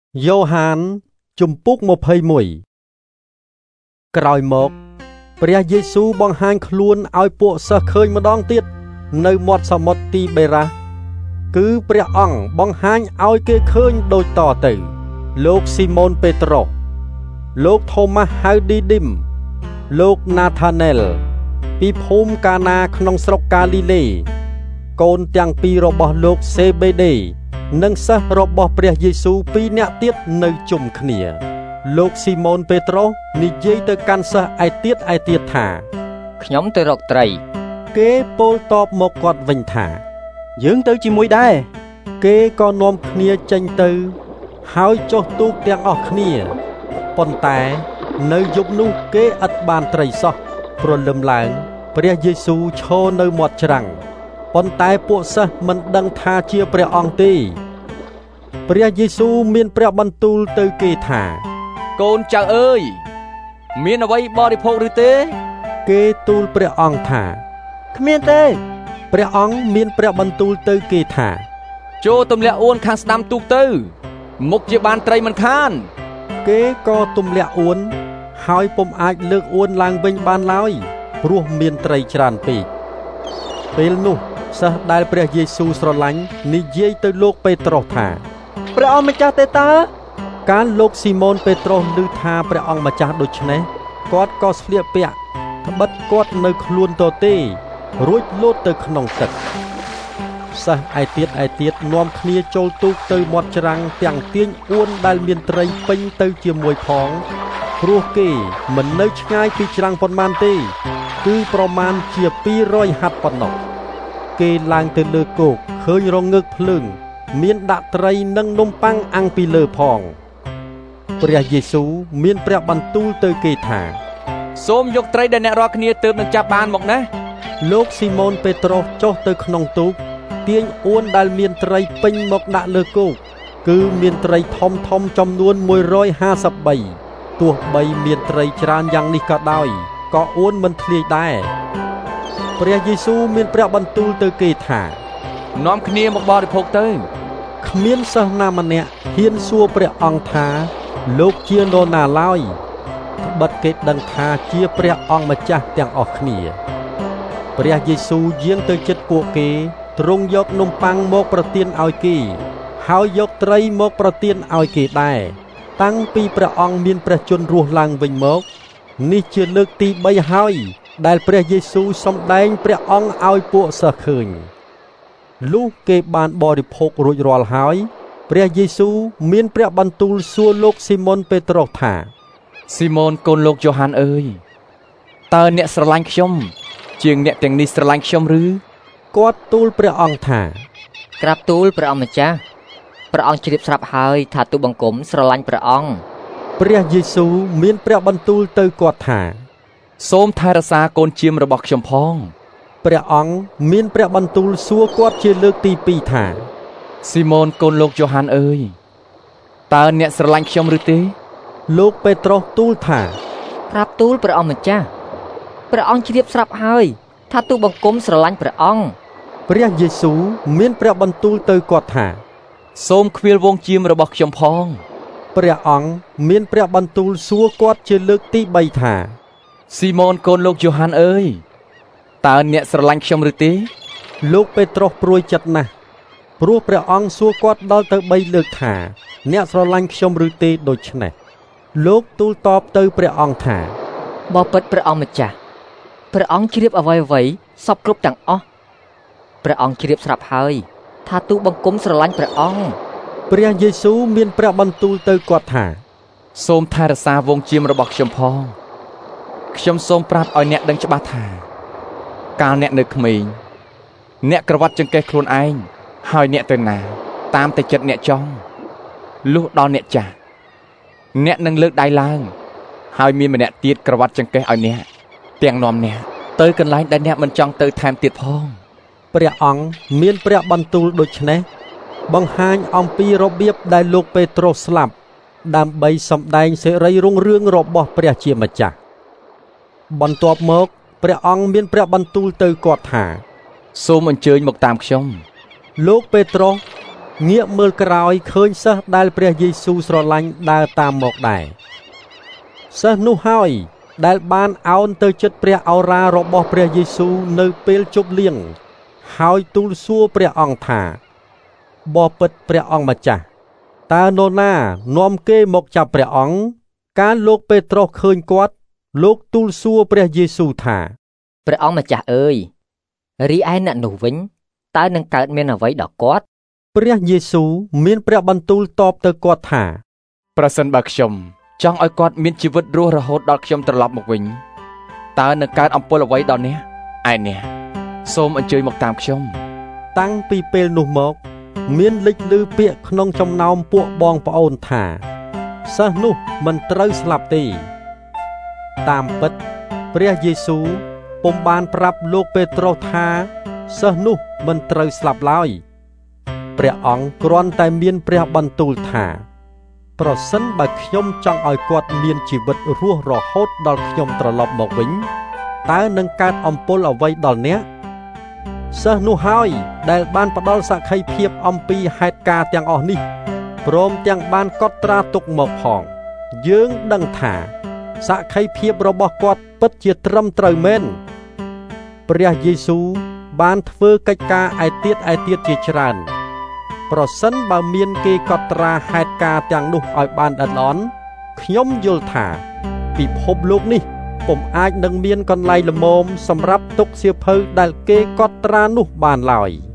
យ៉ូហានជំពូក21ក្រោយមកព្រះយេស៊ូវបង្ហាញខ្លួនឲ្យពួកសិស្សឃើញម្ដងទៀតនៅមាត់សមុទ្រទីបេរ៉ាគឺព្រះអង្គបង្ហាញឲ្យគេឃើញដូចតទៅលោកស៊ីម៉ូនពេត្រុសលោកថូម៉ាស់ហៅឌីឌីមលោកណាថាណែលពីភូមិកាណាក្នុងស្រុកកាលីលេកូនទាំងពីររបស់លោកសេបេដេនិងសិស្សរបស់ព្រះយេស៊ូវ2នាក់ទៀតនៅជុំគ្នាលោកស៊ីម៉ូនពេត្រុសនិយាយទៅកាន់សិស្សឯទៀតថាខ្ញុំទៅរកត្រីគេពោលតបមកគាត់វិញថាយើងទៅជាមួយដែរគេក៏នាំគ្នាចេញទៅហើយចុះទូកទាំងអស់គ្នាប៉ុន្តែនៅយប់នោះគេឥតបានត្រីសោះព្រលឹមឡើងព្រះយេស៊ូវឈរនៅមាត់ច្រាំងប៉ុន្តែពួកសិស្សមិនដឹងថាជាព្រះអង្គទេព្រះយេស៊ូវមានព្រះបន្ទូលទៅគេថាកូនចៅអើយមានអ្វីបរិភោគឬទេគេទូលព្រះអង្គថាគ្មានទេព្រះអង្គមានព្រះបន្ទូលទៅគេថាចូលទម្លាក់អួនខាងស្ដាំទូកទៅមុខជាបានត្រីមិនខានគេក៏ទម្លាក់អួនហើយពុំអាចលើកអួនឡើងវិញបានឡើយព្រោះមានត្រីច្រើនពេកពេលនោះសិស្សដែលព្រះយេស៊ូវស្រឡាញ់និយាយទៅលោកពេត្រុសថាព្រះអង្គម្ចាស់ទេតើកាលលោកស៊ីម៉ូនពេត្រុសឮថាព្រះអង្គម្ចាស់ដូច្នេះគាត់ក៏ស្លៀកពាក់ត្បិតគាត់នៅខ្លួនទទេរួចលោតទៅក្នុងទឹកសិស្សឯទៀតនាំគ្នាចូលទូកទៅមាត់ច្រាំងទាំងទាញអួនដែលមានត្រីពេញទៅជាមួយផងព្រោះគេមិននៅឆ្ងាយពីច្រាំងប៉ុន្មានទេគឺប្រមាណជា200ហត្ថប៉ុណ្ណោះគេឡើងទៅលើគោកឃើញរងើកភ្លើងមានដាក់ត្រីនិងនំប៉័ងអាំងពីលើផងព្រះយេស៊ូវមានព្រះបន្ទូលទៅគេថាសូមយកត្រីដែលអ្នករាល់គ្នាទើបនឹងចាប់បានមកណាលោកស៊ីម៉ូនពេត្រុសចុះទៅក្នុងទូកទាញអួនដែលមានត្រីពេញមកដាក់លើគោកគឺមានត្រីធំចំនួន153ទោះបីមានត្រីច្រើនយ៉ាងនេះក៏ដោយក៏អួនមិនធ្លាយដែរព្រះយេស៊ូវមានព្រះបន្ទូលទៅគេថានាំគ្នាមកបរិភោគទៅគ្មានសិស្សណាម្នាក់ហ៊ានសួរព្រះអង្គថាលោកជានរណាឡើយត្បិតគេដឹងថាជាព្រះអង្គម្ចាស់ទាំងអស់គ្នាព្រះយេស៊ូវយាងទៅជិតពួកគេទ្រង់យកនំប៉័ងមកប្រទានឲ្យគេហើយយកត្រីមកប្រទានឲ្យគេដែរតាំងពីព្រះអង្គមានព្រះជន្មរស់ឡើងវិញមកនេះជាលើកទី3ហើយដែលព្រះយេស៊ូវសម្ដែងព្រះអង្គឲ្យពួកសិស្សឃើញលុះគេបានបរិភោគរួចរាល់ហើយព្រះយេស៊ូវមានព្រះបន្ទូលសួរលោកស៊ីម៉ុនពេត្រុសថាស៊ីម៉ូនកូនលោកយ៉ូហានអើយតើអ្នកស្រឡាញ់ខ្ញុំជាងអ្នកទាំងនេះស្រឡាញ់ខ្ញុំឬគាត់ទូលព្រះអង្គថាក្រាបទូលព្រះអង្គម្ចាស់ព្រះអង្គជ្រាបស្រាប់ហើយថាទូលបង្គំស្រឡាញ់ព្រះអង្គព្រះយេស៊ូវមានព្រះបន្ទូលទៅគាត់ថាសូមថែរក្សាកូនជាមរបស់ខ្ញុំផងព្រះអង្គមានព្រះបន្ទូលសួរគាត់ជាលើកទី2ថាស៊ីម៉ូនកូនលោកយ៉ូហានអើយតើអ្នកស្រឡាញ់ខ្ញុំឬទេលោកពេត្រុសទូលថាក្រាបទូលព្រះអង្គម្ចាស់ព្រះអង្គជ្រាបស្រាប់ហើយថាទូលបង្គំស្រឡាញ់ព្រះអង្គព្រះយេស៊ូវមានព្រះបន្ទូលទៅគាត់ថាសូមខ្វៀលវងជាមរបស់ខ្ញុំផងព្រះអង្គមានព្រះបន្ទូលសួរគាត់ជាលើកទី3ថាស៊ីម៉ូនកូនលោកយ៉ូហានអើយតើអ្នកស្រឡាញ់ខ្ញុំឬទេលោកពេត្រុសព្រួយចិត្តណាស់ព្រោះព្រះអង្គសួរគាត់ដល់ទៅ3លើកថាអ្នកស្រឡាញ់ខ្ញុំឬទេដូច្នេះលោកទូលតបទៅព្រះអង្គថាបបិទ្ធព្រះអង្គម្ចាស់ព្រះអង្គជ្រាបអ្វីសពគ្រប់ទាំងអស់ព្រះអង្គជ្រាបស្រាប់ហើយថាទូលបង្គំស្រឡាញ់ព្រះអង្គព្រះយេស៊ូវមានព្រះបន្ទូលទៅគាត់ថាសូមថែរក្សាវងជាមរបស់ខ្ញុំផងខ្ញុំសូមប្រាប់ឲ្យអ្នកដឹងច្បាស់ថាកាលអ្នកនៅក្មេងអ្នកក្រវ៉ាត់ចង្កេះខ្លួនឯងហើយអ្នកទៅណាតាមតែចិត្តអ្នកចង់លុះដល់អ្នកចាស់អ្នកនឹងលើកដៃឡើងហើយមានម្នាក់ទៀតក្រវ៉ាត់ចង្កេះឲ្យអ្នកទាំងនាំអ្នកទៅកន្លែងដែលអ្នកមិនចង់ទៅថែមទៀតផងព្រះអង្គមានព្រះបន្ទូលដូចនេះបង្ហាញអំពីរបៀបដែលលោកពេត្រុសស្លាប់ដើម្បីសម្ដែងសេរីរុងរឿងរបស់ព្រះជាម្ចាស់បន្ទាប់មកព្រះអង្គមានព្រះបន្ទូលទៅគាត់ថាសូមអញ្ជើញមកតាមខ្ញុំលោកពេត្រុសងាកមើលក្រោយឃើញសិស្សដែលព្រះយេស៊ូវស្រឡាញ់ដើរតាមមកដែរសិស្សនោះហើយដែលបានអោនទៅជិតព្រះឱរារបស់ព្រះយេស៊ូវនៅពេលជប់លៀងហើយទូលសួរព្រះអង្គថាបបិទ្ធព្រះអង្គម្ចាស់តើនរណានាំគេមកចាប់ព្រះអង្គកាលលោកពេត្រុសឃើញគាត់លោកទូលសួរព្រះយេស៊ូវថាព្រះអង្គម្ចាស់អើយរីឯអ្នកនោះវិញតើនឹងកើតមានអ្វីដល់គាត់ព្រះយេស៊ូវមានព្រះបន្ទូលតបទៅគាត់ថាប្រសិនបើខ្ញុំចង់ឲ្យគាត់មានជីវិតរស់រហូតដល់ខ្ញុំត្រឡប់មកវិញតើនឹងកើតអំពើអ្វីដល់អ្នកឯអ្នកសូមអញ្ជើញមកតាមខ្ញុំតាំងពីពេលនោះមកមានលេចឮពាក្យក្នុងចំណោមពួកបងប្អូនថាសិស្សនោះមិនត្រូវស្លាប់ទេតាមពិតព្រះយេស៊ូវពុំបានប្រាប់លោកពេត្រុសថាសិស្សនោះមិនត្រូវស្លាប់ឡើយព្រះអង្គគ្រាន់តែមានព្រះបន្ទូលថាប្រសិនបើខ្ញុំចង់ឲ្យគាត់មានជីវិតរស់រហូតដល់ខ្ញុំត្រឡប់មកវិញតើនឹងកើតអំពើអ្វីដល់អ្នកសិស្សនោះហើយដែលបានផ្ដល់សក្ខីភាពអំពីហេតុការណ៍ទាំងអស់នេះព្រមទាំងបានកត់ត្រាទុកមកផងយើងដឹងថាសក្ខីភាពរបស់គាត់ពិតជាត្រឹមត្រូវមែនព្រះយេស៊ូវបានធ្វើកិច្ចការឯទៀតជាច្រើនប្រសិនបើមានគេកត់ត្រាហេតុការណ៍ទាំងនោះឲ្យបានល្អិតល្អន់ខ្ញុំយល់ថាពិភពលោកនេះពុំអាចនឹងមានកន្លែងល្មមសម្រាប់ទុកសៀវភៅដែលគេកត់ត្រានោះបានឡើយ